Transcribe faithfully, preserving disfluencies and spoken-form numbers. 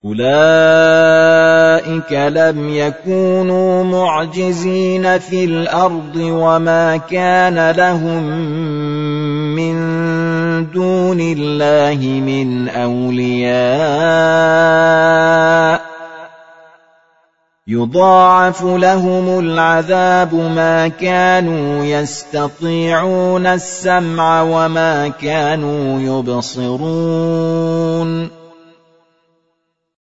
أولئك لم يكونوا معجزين في الأرض وما كان لهم من دون الله من أولياء يضاعف لهم العذاب ما كانوا يستطيعون السمع وما كانوا يبصرون